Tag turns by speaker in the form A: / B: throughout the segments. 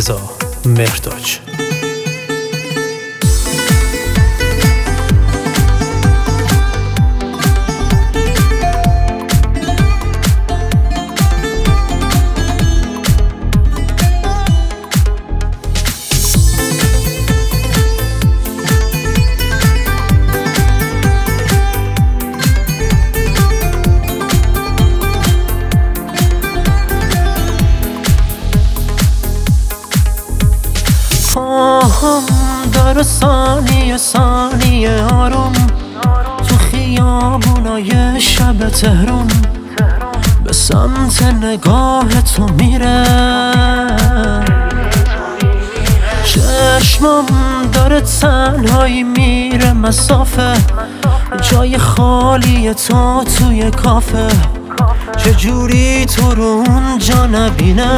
A: رضا مهرداج.
B: داره ثانیه ثانیه آروم تو خیابونای شب تهرون به سمت نگاه تو میره. چشمم داره تنهایی میره مسافه، جای خالی تو توی کافه، چجوری تو رو اونجا نبینه؟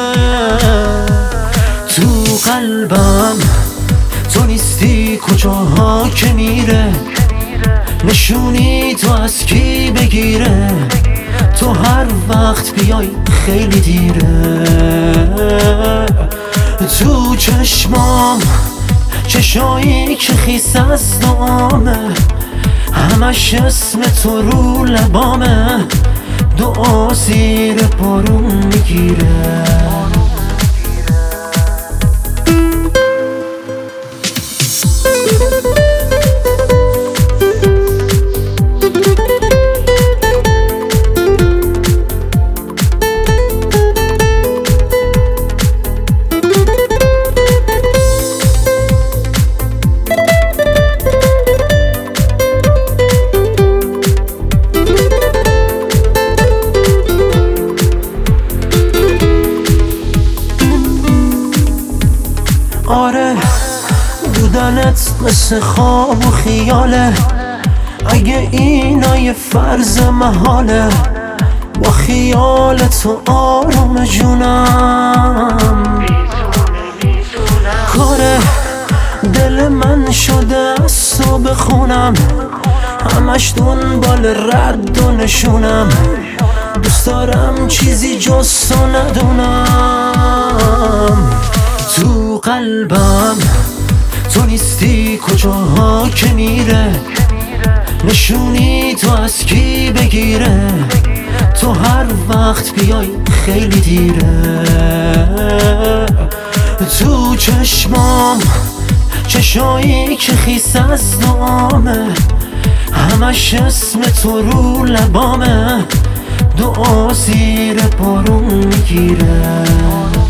B: تو قلبم تو نیستی کجاها که میره، نشونی تو از کی بگیره، تو هر وقت بیای خیلی دیره. تو چشمام چشایی که خیس از دعامه، همش اسم تو رو لبامه، دعا زیر بارون میگیره. آره بودنت مثل خواب و خیاله، اگه اینا یه فرض محاله، با خیال تو آروم جونم. کاره دل من شده از تو بخونم، همش دنبال رد و نشونم، دوست دارم چیزی جز تو ندونم. تو قلبم تو نیستی کجاها که میره، نشونی تو از کی بگیره، تو هر وقت بیای خیلی دیره. تو چشمام چشایی که خیس از دعامه، همش اسم تو رو لبامه، دعا زیر بارون میگیره.